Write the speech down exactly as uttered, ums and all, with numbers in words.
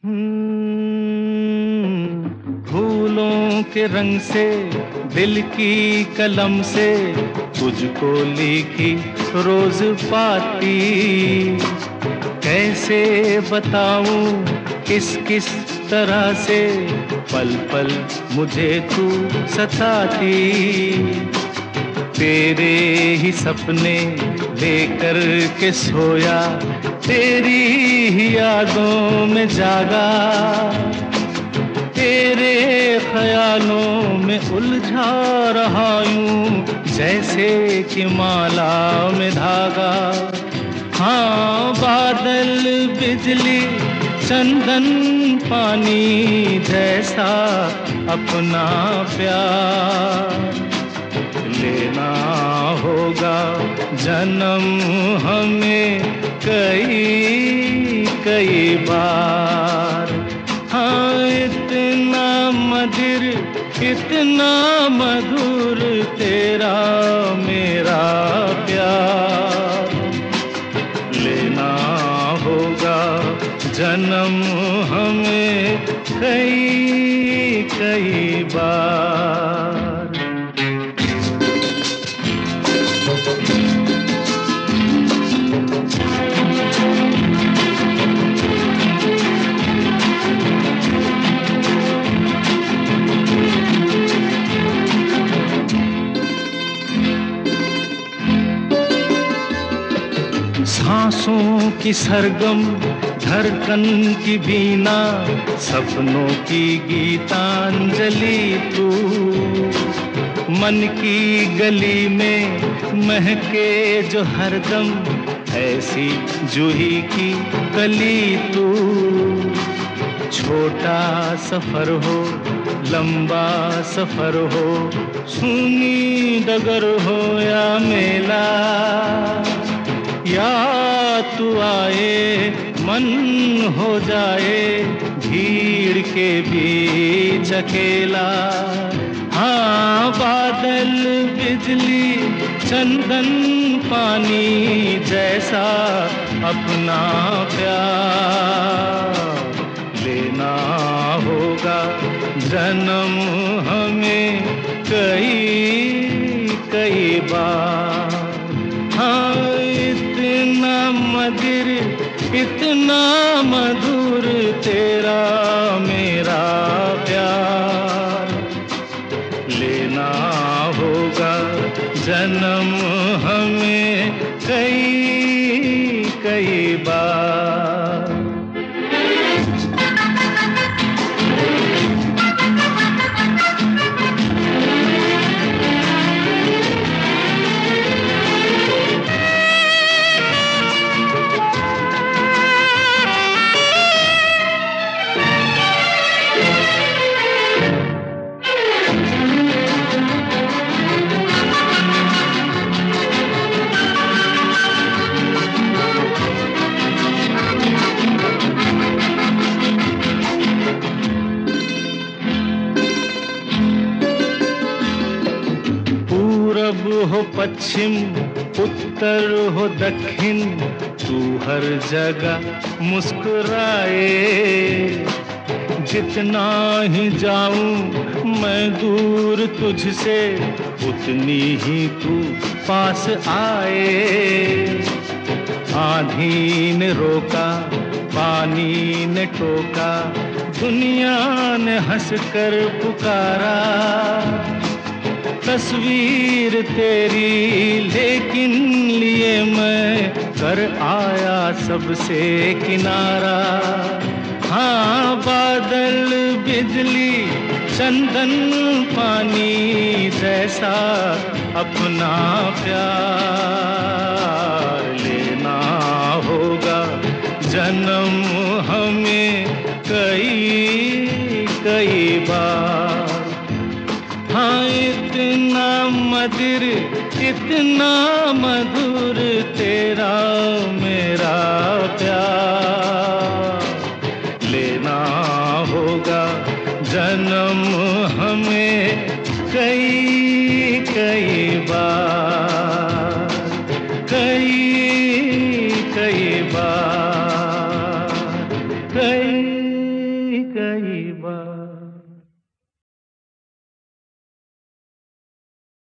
हम्म, फूलों के रंग से दिल की कलम से तुझको लिखी रोज पाती, कैसे बताऊं किस किस तरह से पल पल मुझे तू सताती। तेरे ही सपने लेकर के सोया, तेरी ही यादों में जागा, तेरे ख्यालों में उलझा रहा यूं जैसे कि माला में धागा। हाँ, बादल बिजली चंदन पानी जैसा अपना प्यार लेना होगा जन्म हमें कई कई बार। हाँ, इतना मधुर इतना मधुर तेरा मेरा प्यार लेना होगा जन्म हमें कई कई बार। सांसों की सरगम धड़कन की बीना, सपनों की गीतांजलि तू, मन की गली में महके जो हरदम ऐसी जूही की कली तू। छोटा सफर हो लंबा सफर हो, सूनी डगर हो या मेला, या तू आए मन हो जाए भीड़ के बीच अकेला। हाँ, बादल बिजली चंदन पानी जैसा अपना प्यार लेना होगा जन्म हमें कई कई बार। हाँ, इतना मधुर इतना मधुर तेरा मेरा प्यार लेना होगा जन्म हमें कई कई बार। पूरब हो पश्चिम उत्तर हो दक्षिण, तू हर जगह मुस्कुराए। जितना ही जाऊं मैं दूर तुझसे, उतनी ही तू पास आए। आंधी ने रोका पानी ने टोका, दुनिया ने हंसकर पुकारा। तस्वीर तेरी लेकिन लिए मैं कर आया सबसे किनारा। हाँ, बादल बिजली चंदन पानी जैसा अपना प्यार लेना होगा जन्म हमें कई कई बार। हाँ, इतना मधुर इतना मधुर तेरा मेरा प्यार लेना होगा जन्म हमें कई कई बार कई कई बार कई बार।